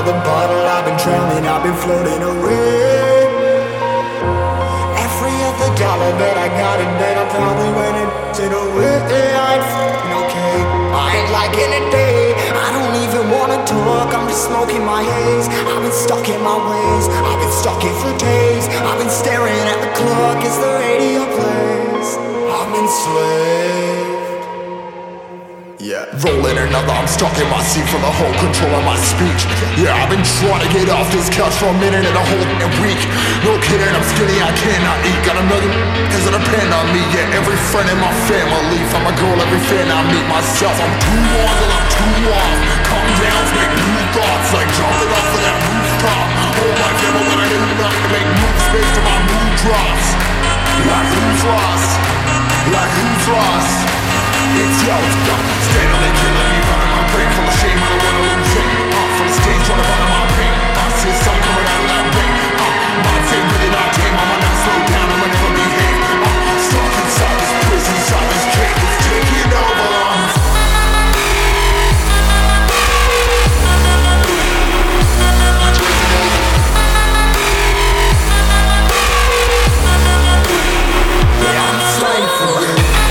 the bottle, I've been drowning, I've been floating away. Every other dollar that I got in bed, I probably went it away. I ain't fucking okay, I ain't liking it, day. I don't even wanna talk, I'm just smoking my haze. I've been stuck in my ways, I've been stuck in for days. I've been staring at the clock as the radio plays. I'm enslaved. Yeah, rolling another, I'm stuck in my seat for the whole control of my speech. Yeah, I've been trying to get off this couch for a minute and a whole week. No kidding, I'm skinny, I cannot eat. Got a million that depend on me. Yeah, every friend in my family, from a girl, every fan I meet myself. I'm too on till I'm too off. Calm down, make new thoughts, like jumping off of that rooftop. Oh my devil, when I hit enough to make moves based on my mood drops. Like who's lost? Like who's lost? It's yo, it's done. Steadily killing me, running my brain full of shame. I don't wanna lose it. From the stage, trying to run my pain. I see the sun coming out of that rain. My team really not tame. I'ma never slow down. I'ma never behave. Stuck inside this prison, inside this cage. It's taking over. Yeah, I'm a slave for you.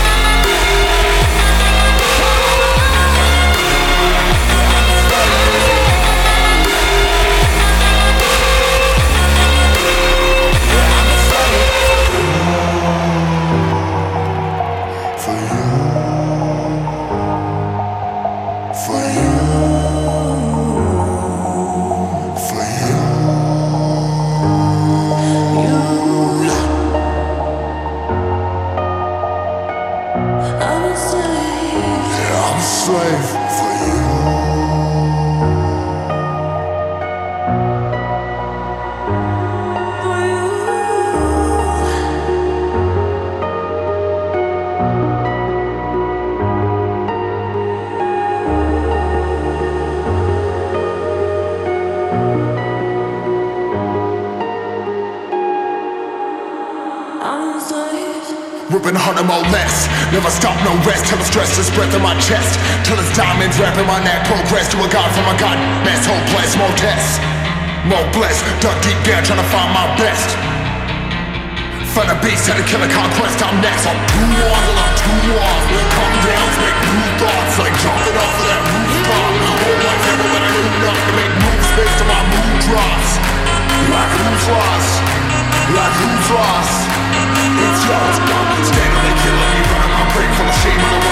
Ripping harder, more less. Never stop, no rest. Till the stress is breath in my chest. Till it's diamonds wrapping my neck. Progress to a god from a god mess. Hopeless, more tests. More blessed. Dug deep down trying to find my best. Find a beast, had to kill a conquest. I'm next. I'm too on till I'm too off. Calm down, make new thoughts. Like jumping off of that rooftop. Oh my devil, when I hit enough to make moves based on my mood drops. Like who's lost? Like who's lost? It's yours, steadily killing me, running my brain full of shame.